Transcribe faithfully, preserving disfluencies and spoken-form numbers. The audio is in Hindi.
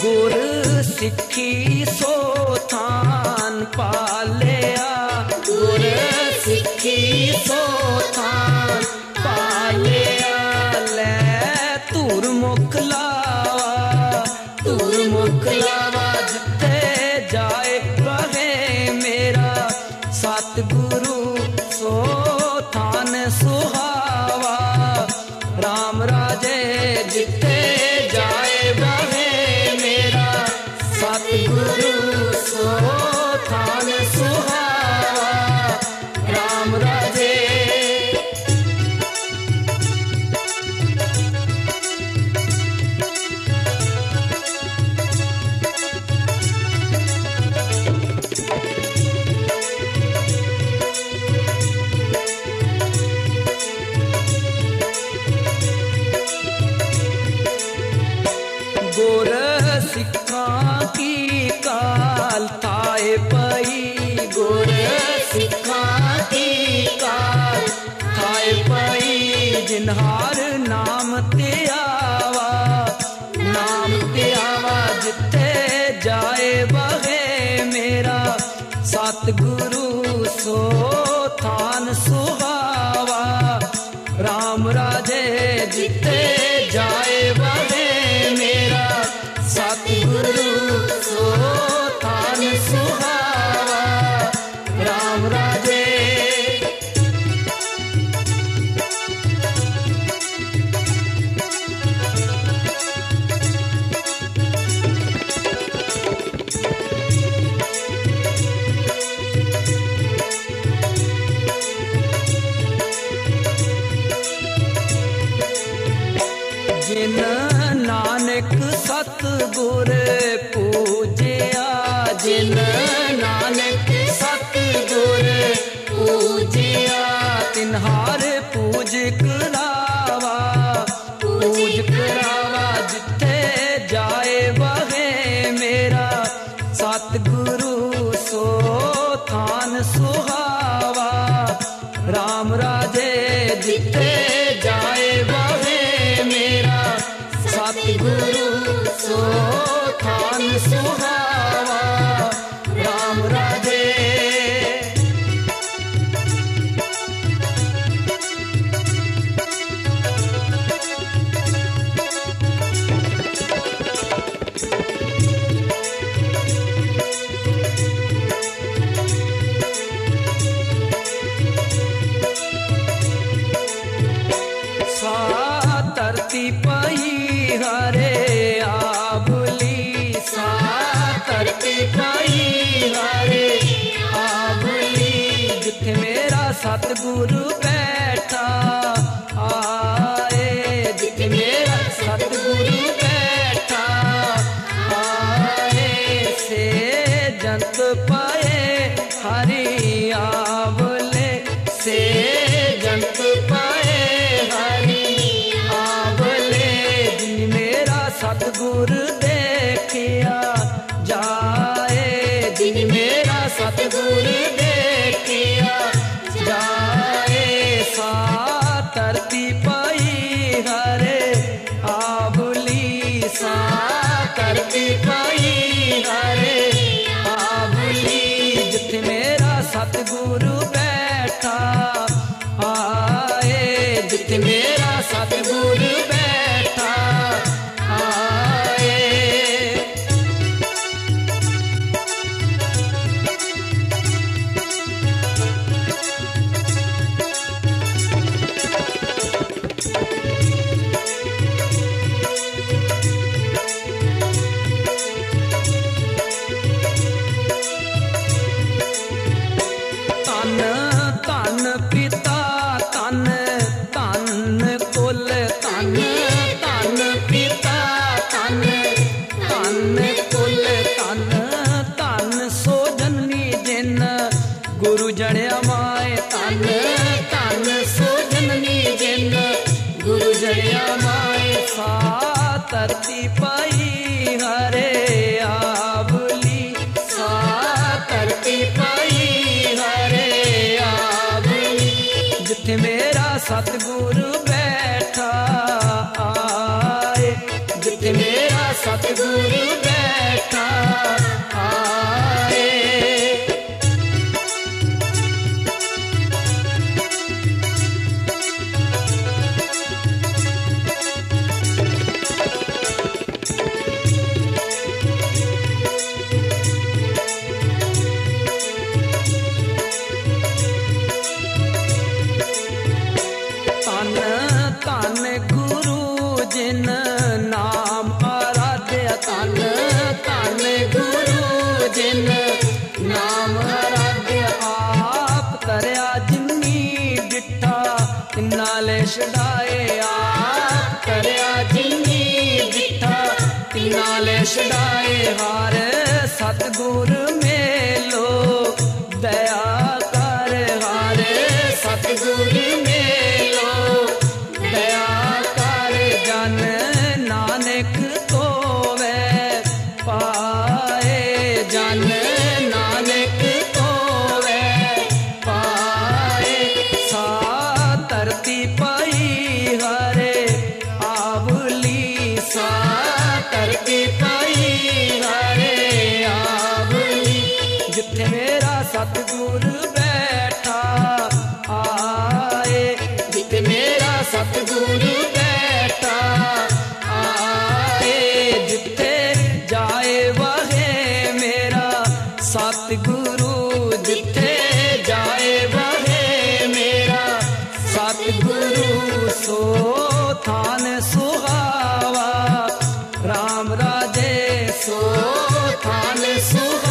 गुर सिक्खी सो थान पालिया, गुर सिक्खी सो थान पालिया। लै धूर मुख लावा, धूर मुख लावा जिथे जाए बहे मेरा, सतगुरु सो थान सुहावा। राम राजे जिथे जाए बहे मेरा, सतगुरु सो थान सुहावा। राम राजे गुर सिक्खा की काल थाए पई, गुर सिक्खा की काल थाए पई। जिन्हार नाम ते आवा, नाम ते आवा जिथे जाए बहे मेरा, सतगुरु सो थान सुहावा। राम राजे जिथे जाए बहे मेरा, सतगुरु सो थान सुहावा। राम राजे जिन नानक सतगुर पूजिया, जिन नानक सतगुर पूजिया। तिन्हार पूज करावा, पूज करावा जिथे जाए बहे मेरा, सतगुरु सो थान सुहावा। राम राजे जिथे जाए बहे मेरा, सतगुरु सो थान सुहावा। राम राजे सा धरती पई हरे आबली, सा धरती पई हरे आबली। जिथे मेरा सतगुरु बैठा आए, जिथे मेरा सतगुरु बैठा आए। से जंत पाए हरि आवले, से जंत पाए हरि आवले। जिन मेरा सतगुरु देखिया जाए, जिन मेरा सतगुरु देखिया जाए। सा धरती पई हरे आबली, सा धरती पई हरे आबली। जिन नाम आराध्य आप तरिया जिन्नी डिठा तिन्ना ले छड़ाए आप तरिया जिन्नी डिठा तिन्ना ले छड़ाए हार सतगुर मेलो दया कर हार सतगुर मेलो दया कर जन नानक तोवे पाए जन नानक तोवे पाए सा धरती पाई हरे आवली सा धरती पाई हरे आवली जिथे मेरा सतगुर बैठा आए जिथे मेरा सतगुर बैठा आए जिथे जाए वहे मेरा सतगुरु जिथे जाए वहे मेरा सतगुरु सो थान सुहावा राम राजे सो थान सुहावा